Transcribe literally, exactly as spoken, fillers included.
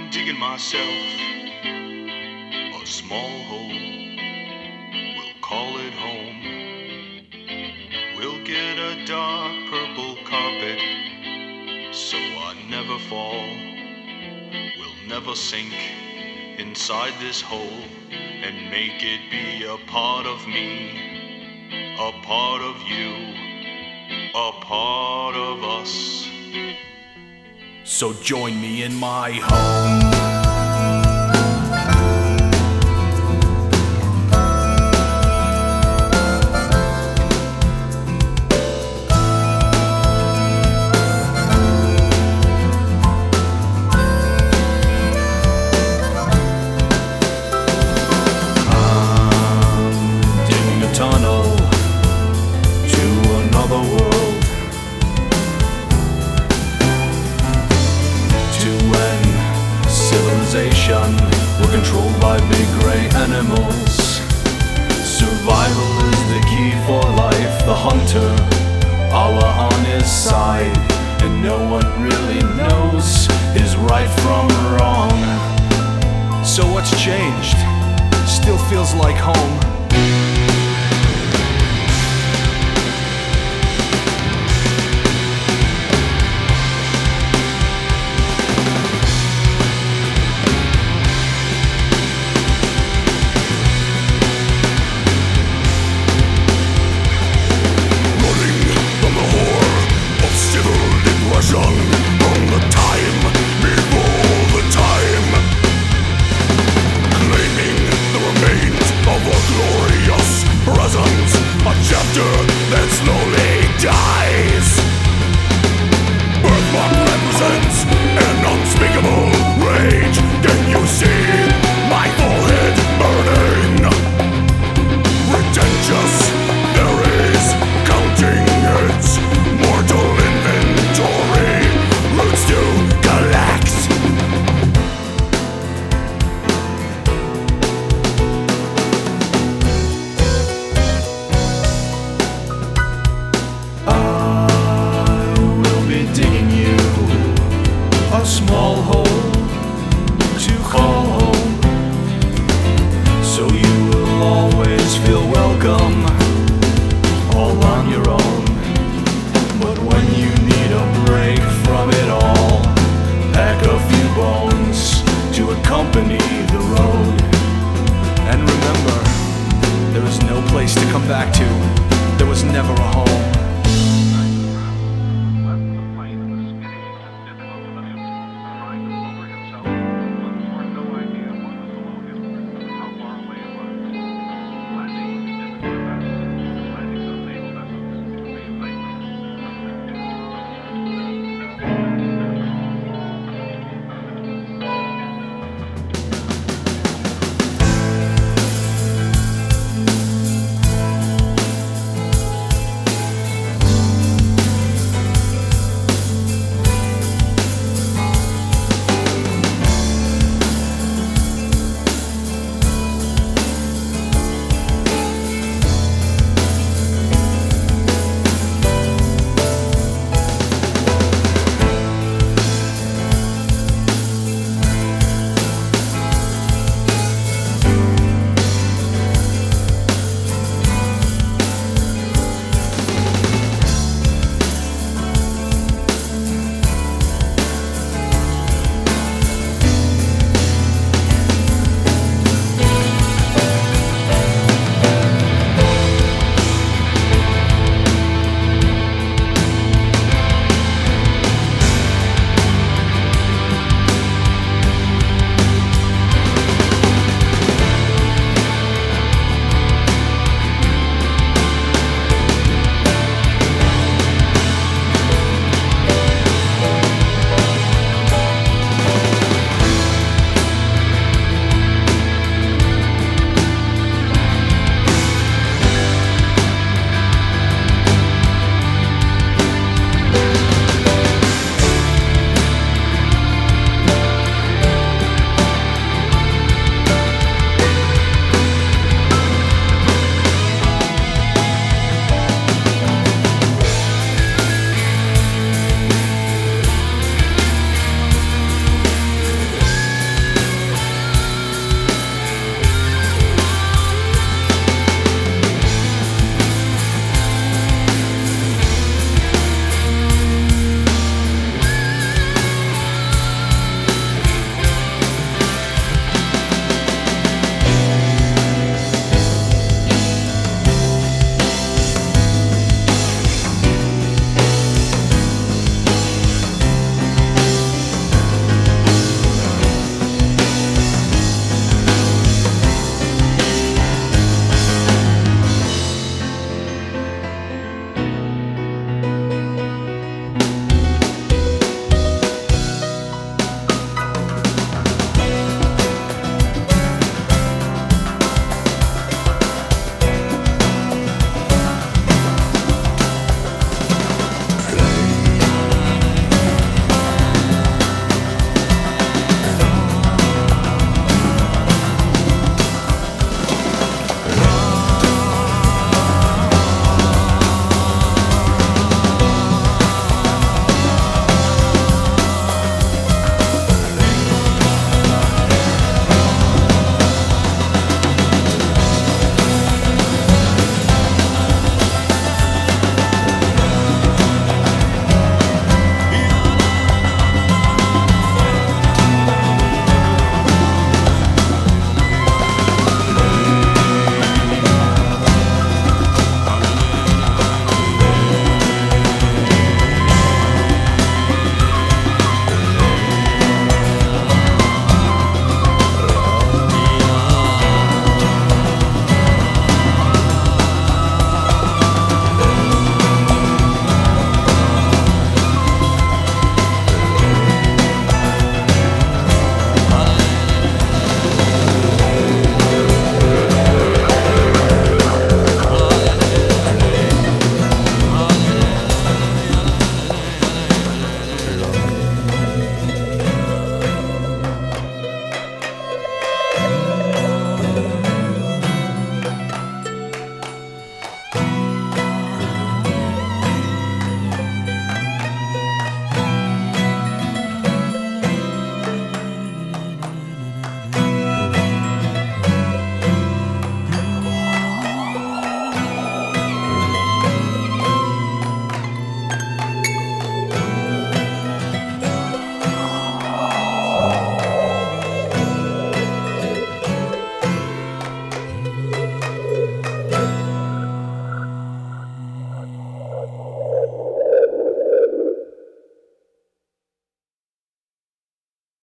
digging myself a small hole. We'll call it home. We'll get a dark purple carpet so I never fall. We'll never sink inside this hole and make it be a part of me, a part of you, a part of us. So join me in my home. Tunnel to another world, to when civilization were controlled by big grey animals. Survival is the key for life, the hunter, Allah on his side, and no one really knows his right from wrong. So what's changed? Still feels like home.